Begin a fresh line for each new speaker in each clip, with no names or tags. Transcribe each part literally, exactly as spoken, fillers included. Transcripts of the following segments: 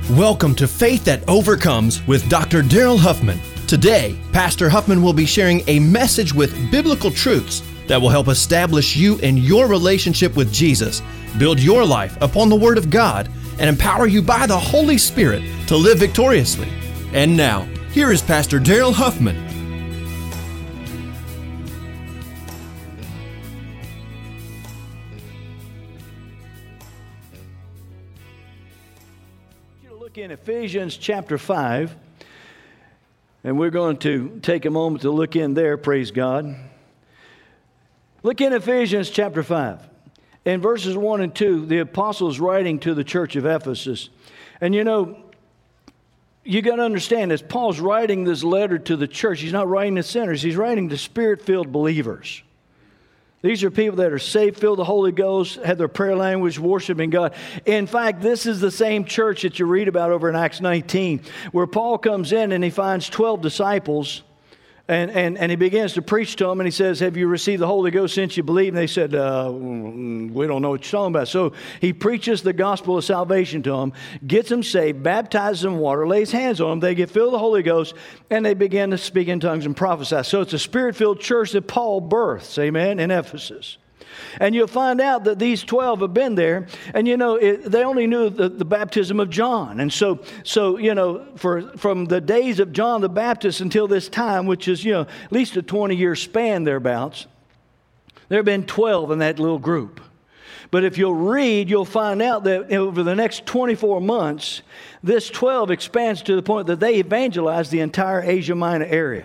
Welcome to Faith That Overcomes with Doctor Daryl Huffman. Today, Pastor Huffman will be sharing a message with biblical truths that will help establish you in your relationship with Jesus, build your life upon the Word of God, and empower you by the Holy Spirit to live victoriously. And now, here is Pastor Daryl Huffman.
In Ephesians chapter five, and we're going to take a moment to look in there, praise God. Look in Ephesians chapter five. In verses one and two, the apostle is writing to the church of Ephesus. And you know, you got to understand, as Paul's writing this letter to the church, he's not writing to sinners, he's writing to Spirit-filled believers. These are people that are saved, filled with the Holy Ghost, have their prayer language, worshiping God. In fact, this is the same church that you read about over in Acts nineteen, where Paul comes in and he finds twelve disciples, and, and, and he begins to preach to them, and he says, have you received the Holy Ghost since you believe? And they said, uh, we don't know what you're talking about. So he preaches the gospel of salvation to them, gets them saved, baptizes them in water, lays hands on them, they get filled with the Holy Ghost, and they begin to speak in tongues and prophesy. So it's a Spirit-filled church that Paul births, amen, in Ephesus. And you'll find out that these twelve have been there, and you know, it, they only knew the, the baptism of John. And so, so you know, for from the days of John the Baptist until this time, which is, you know, at least a twenty-year span thereabouts, there have been twelve in that little group. But if you'll read, you'll find out that over the next twenty-four months, this twelve expands to the point that they evangelize the entire Asia Minor area.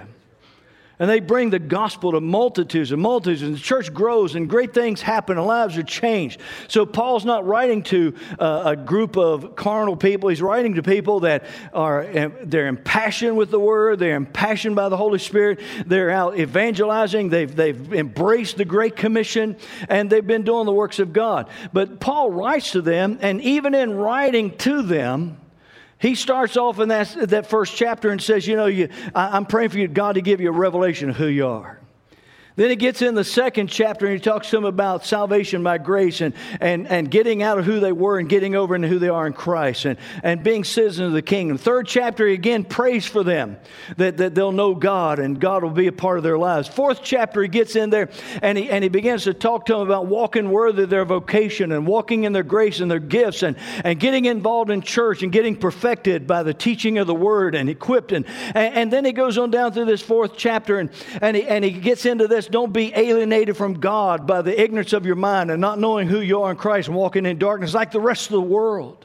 And they bring the gospel to multitudes and multitudes, and the church grows, and great things happen, and lives are changed. So Paul's not writing to uh, a group of carnal people. He's writing to people that are, they're impassioned with the Word, they're impassioned by the Holy Spirit, they're out evangelizing, they've, they've embraced the Great Commission, and they've been doing the works of God. But Paul writes to them, and even in writing to them, he starts off in that, that first chapter and says, you know, you, I, I'm praying for you, God, to give you a revelation of who you are. Then he gets in the second chapter and he talks to them about salvation by grace and, and, and getting out of who they were and getting over into who they are in Christ and, and being citizens of the kingdom. Third chapter, he again prays for them that, that they'll know God and God will be a part of their lives. Fourth chapter, he gets in there and he, and he begins to talk to them about walking worthy of their vocation and walking in their grace and their gifts and, and getting involved in church and getting perfected by the teaching of the Word and equipped. And, and, and then he goes on down through this fourth chapter and, and, he, and he gets into this. Don't be alienated from God by the ignorance of your mind and not knowing who you are in Christ and walking in darkness like the rest of the world.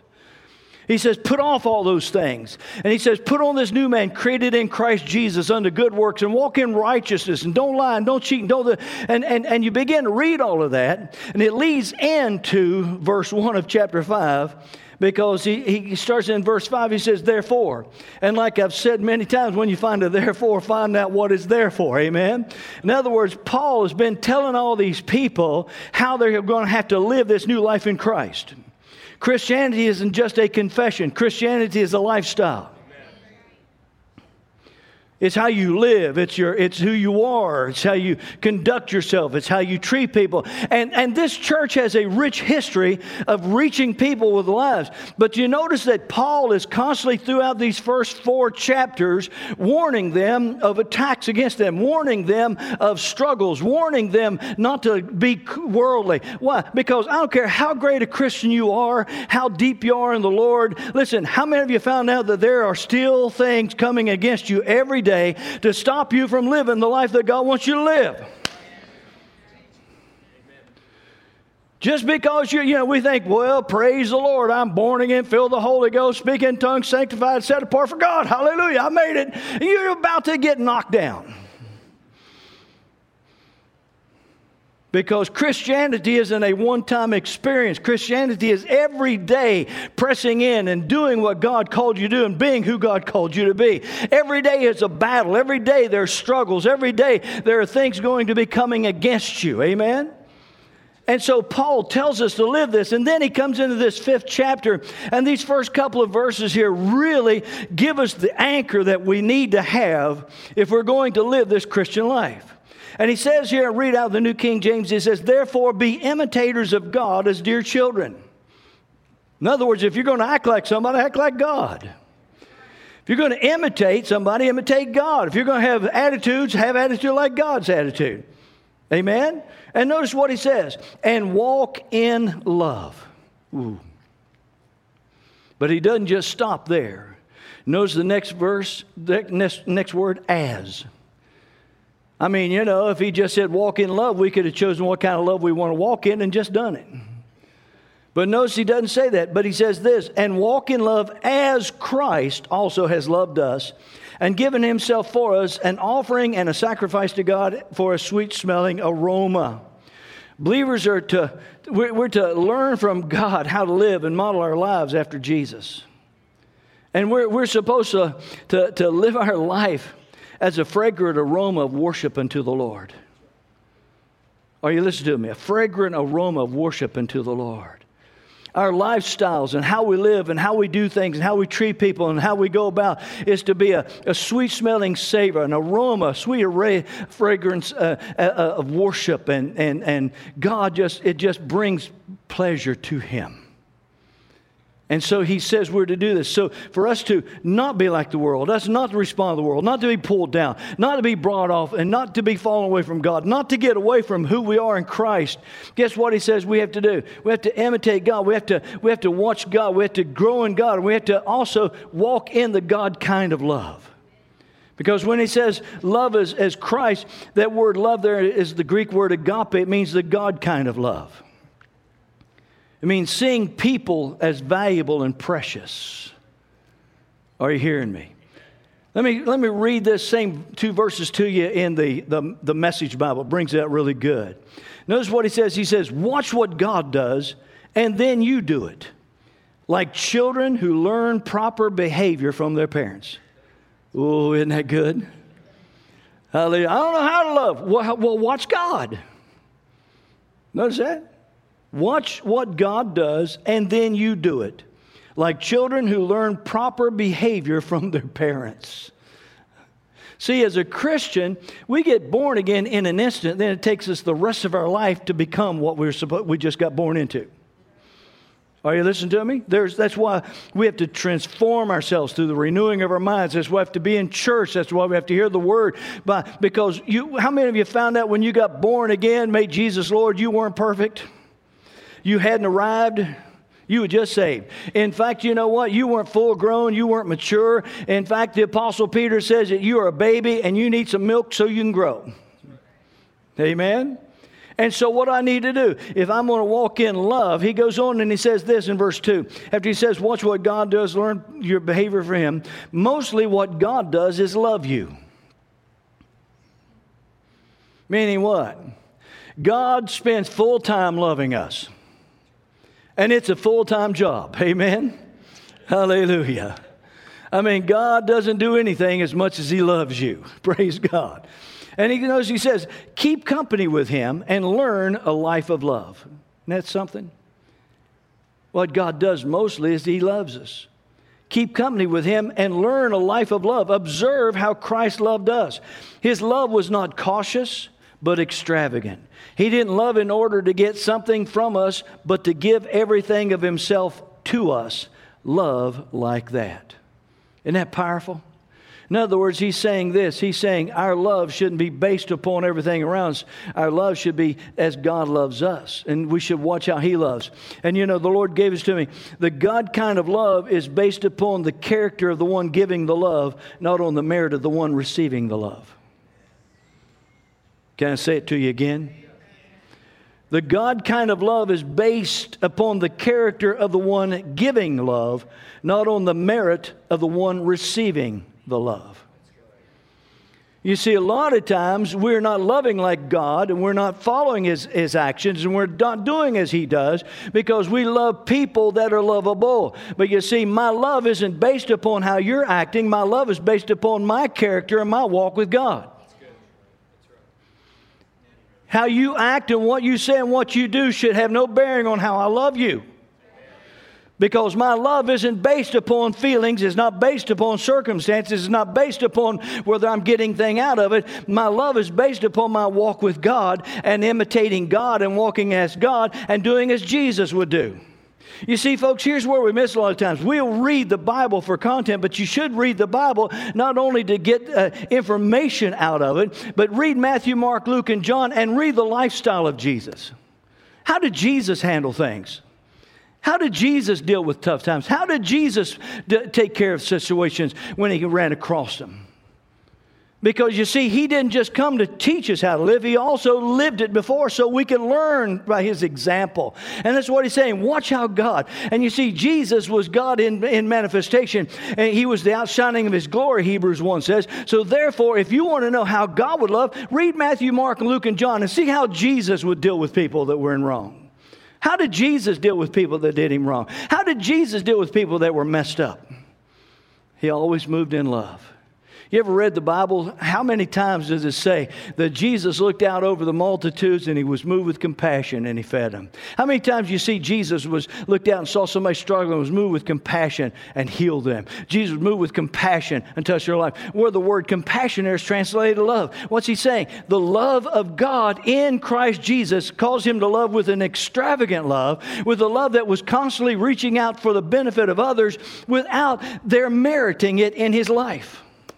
He says, put off all those things. And he says, put on this new man created in Christ Jesus unto good works and walk in righteousness and don't lie and don't cheat and don't... The, and, and, and you begin to read all of that and it leads into verse one of chapter five. Because he, he starts in verse five, he says, therefore. And like I've said many times, when you find a therefore, find out what it's there for, amen? In other words, Paul has been telling all these people how they're going to have to live this new life in Christ. Christianity isn't just a confession. Christianity is a lifestyle. It's how you live. It's your. It's who you are. It's how you conduct yourself. It's how you treat people. And, and this church has a rich history of reaching people with lives. But you notice that Paul is constantly throughout these first four chapters warning them of attacks against them, warning them of struggles, warning them not to be worldly. Why? Because I don't care how great a Christian you are, how deep you are in the Lord. Listen, how many of you found out that there are still things coming against you every day to stop you from living the life that God wants you to live? Just because you, you know, we think, well, praise the Lord, I'm born again, filled with the Holy Ghost, speak in tongues, sanctified, set apart for God. Hallelujah, I made it. And you're about to get knocked down. Because Christianity isn't a one-time experience. Christianity is every day pressing in and doing what God called you to do and being who God called you to be. Every day is a battle. Every day there are struggles. Every day there are things going to be coming against you. Amen? And so Paul tells us to live this. And then he comes into this fifth chapter. And these first couple of verses here really give us the anchor that we need to have if we're going to live this Christian life. And he says here, read out the New King James, he says, therefore be imitators of God as dear children. In other words, if you're going to act like somebody, act like God. If you're going to imitate somebody, imitate God. If you're going to have attitudes, have attitude like God's attitude. Amen? And notice what he says. And walk in love. Ooh. But he doesn't just stop there. Notice the next verse, the next, next word, as. I mean, you know, if he just said walk in love, we could have chosen what kind of love we want to walk in and just done it. But notice he doesn't say that, but he says this, and walk in love as Christ also has loved us and given himself for us, an offering and a sacrifice to God for a sweet-smelling aroma. Believers are to, we're to learn from God how to live and model our lives after Jesus. And we're, we're supposed to, to, to live our life as a fragrant aroma of worship unto the Lord. Are you listening to me? A fragrant aroma of worship unto the Lord. Our lifestyles and how we live and how we do things and how we treat people and how we go about is to be a, a sweet-smelling savor, an aroma, a sweet array, fragrance uh, uh, of worship. And, and, and God just, it just brings pleasure to Him. And so he says we're to do this. So for us to not be like the world, us not to respond to the world, not to be pulled down, not to be brought off, and not to be fallen away from God, not to get away from who we are in Christ. Guess what he says we have to do? We have to imitate God. We have to, we have to watch God. We have to grow in God. And we have to also walk in the God kind of love. Because when he says love as, as Christ, that word love there is the Greek word agape. It means the God kind of love. It means seeing people as valuable and precious. Are you hearing me? Let me, let me read this same two verses to you in the, the, the Message Bible. It brings it out really good. Notice what he says. He says, watch what God does, and then you do it. Like children who learn proper behavior from their parents. Oh, isn't that good? Hallelujah. I don't know how to love. Well, well watch God. Notice that? Watch what God does, and then you do it. Like children who learn proper behavior from their parents. See, as a Christian, we get born again in an instant. Then it takes us the rest of our life to become what we're supposed, we just got born into. Are you listening to me? There's, that's why we have to transform ourselves through the renewing of our minds. That's why we have to be in church. That's why we have to hear the Word. But because you, how many of you found out when you got born again, made Jesus Lord, you weren't perfect? You hadn't arrived. You were just saved. In fact, you know what? You weren't full grown. You weren't mature. In fact, the Apostle Peter says that you are a baby and you need some milk so you can grow. Amen? And so what I need to do, if I'm going to walk in love, he goes on and he says this in verse two. After he says, watch what God does, learn your behavior for him. Mostly what God does is love you. Meaning what? God spends full time loving us. And it's a full-time job. Amen? Hallelujah. I mean, God doesn't do anything as much as He loves you. Praise God. And He knows, He says, keep company with Him and learn a life of love. Isn't that something? What God does mostly is He loves us. Keep company with Him and learn a life of love. Observe how Christ loved us. His love was not cautious, but extravagant. He didn't love in order to get something from us, but to give everything of Himself to us. Love like that. Isn't that powerful? In other words, He's saying this. He's saying our love shouldn't be based upon everything around us. Our love should be as God loves us. And we should watch how He loves. And you know, the Lord gave this to me. The God kind of love is based upon the character of the one giving the love, not on the merit of the one receiving the love. Can I say it to you again? The God kind of love is based upon the character of the one giving love, not on the merit of the one receiving the love. You see, a lot of times we're not loving like God, and we're not following His, His actions, and we're not doing as He does because we love people that are lovable. But you see, my love isn't based upon how you're acting. My love is based upon my character and my walk with God. How you act and what you say and what you do should have no bearing on how I love you. Because my love isn't based upon feelings, it's not based upon circumstances, it's not based upon whether I'm getting thing out of it. My love is based upon my walk with God and imitating God and walking as God and doing as Jesus would do. You see, folks, here's where we miss a lot of times. We'll read the Bible for content, but you should read the Bible not only to get uh, information out of it, but read Matthew, Mark, Luke, and John, and read the lifestyle of Jesus. How did Jesus handle things? How did Jesus deal with tough times? How did Jesus d- take care of situations when he ran across them? Because you see, he didn't just come to teach us how to live. He also lived it before so we can learn by his example. And that's what he's saying. Watch how God. And you see, Jesus was God in, in manifestation. And he was the outshining of his glory, Hebrews one says. So therefore, if you want to know how God would love, read Matthew, Mark, and Luke, and John and see how Jesus would deal with people that were in wrong. How did Jesus deal with people that did him wrong? How did Jesus deal with people that were messed up? He always moved in love. You ever read the Bible? How many times does it say that Jesus looked out over the multitudes and he was moved with compassion and he fed them? How many times you see Jesus was looked out and saw somebody struggling and was moved with compassion and healed them? Jesus was moved with compassion and touched their life. Where the word compassion there is translated love. What's he saying? The love of God in Christ Jesus caused him to love with an extravagant love, with a love that was constantly reaching out for the benefit of others without their meriting it in his life.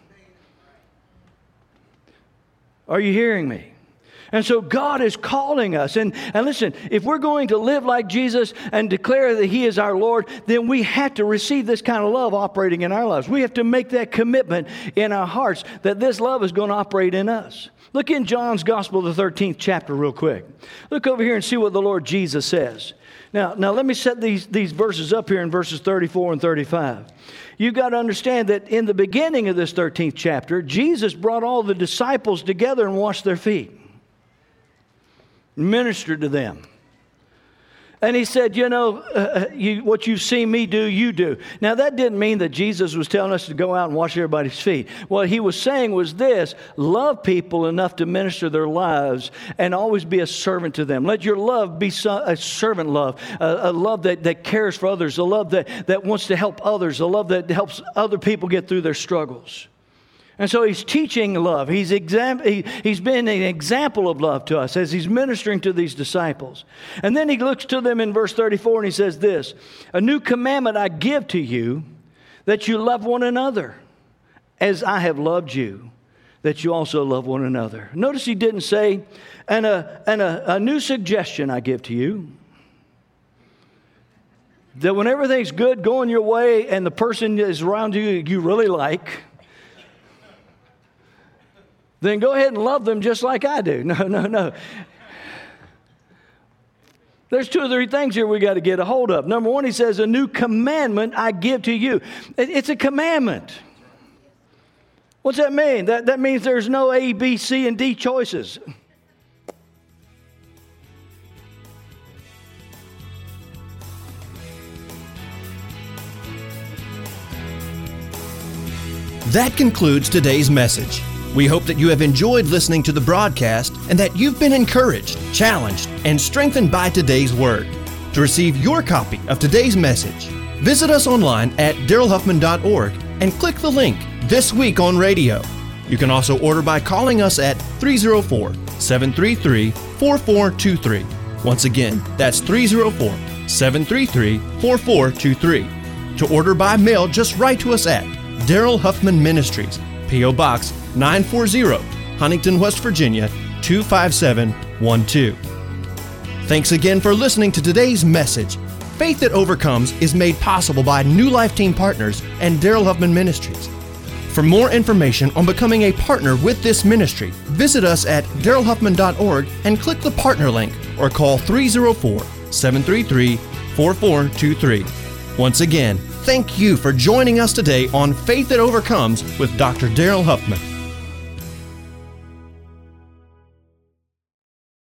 Are you hearing me? And so God is calling us. And, and listen, if we're going to live like Jesus and declare that he is our Lord, then we have to receive this kind of love operating in our lives. We have to make that commitment in our hearts that this love is going to operate in us. Look in John's Gospel, the thirteenth chapter, real quick. Look over here and see what the Lord Jesus says. Now, now let me set these, these verses up here in verses thirty-four and thirty-five. You've got to understand that in the beginning of this thirteenth chapter, Jesus brought all the disciples together and washed their feet, ministered to them. And he said, you know, uh, you, what you've seen me do, you do. Now, that didn't mean that Jesus was telling us to go out and wash everybody's feet. What he was saying was this: love people enough to minister their lives and always be a servant to them. Let your love be a servant love, a, a love that, that cares for others, a love that, that wants to help others, a love that helps other people get through their struggles. And so he's teaching love. He's, exam- he, he's been an example of love to us as he's ministering to these disciples. And then he looks to them in verse thirty-four and he says this: a new commandment I give to you, that you love one another as I have loved you, that you also love one another. Notice he didn't say, and a, and a, a new suggestion I give to you. That when everything's good, going your way, and the person is around you you really like, then go ahead and love them just like I do. No, no, no. There's two or three things here we got to get a hold of. Number one, he says, a new commandment I give to you. It's a commandment. What's that mean? That, that means there's no A, B, C, and D choices.
That concludes today's message. We hope that you have enjoyed listening to the broadcast and that you've been encouraged, challenged, and strengthened by today's word. To receive your copy of today's message, visit us online at daryl huffman dot org and click the link This Week on Radio. You can also order by calling us at three oh four, seven three three, four four two three. Once again, that's three oh four, seven three three, four four two three. To order by mail, just write to us at Daryl Huffman Ministries, P O Box nine forty, Huntington, West Virginia, two five seven one two. Thanks again for listening to today's message. Faith That Overcomes is made possible by New Life Team Partners and Daryl Huffman Ministries. For more information on becoming a partner with this ministry, visit us at daryl huffman dot org and click the partner link or call three oh four, seven three three, four four two three. Once again, thank you for joining us today on Faith That Overcomes with Doctor Daryl Huffman.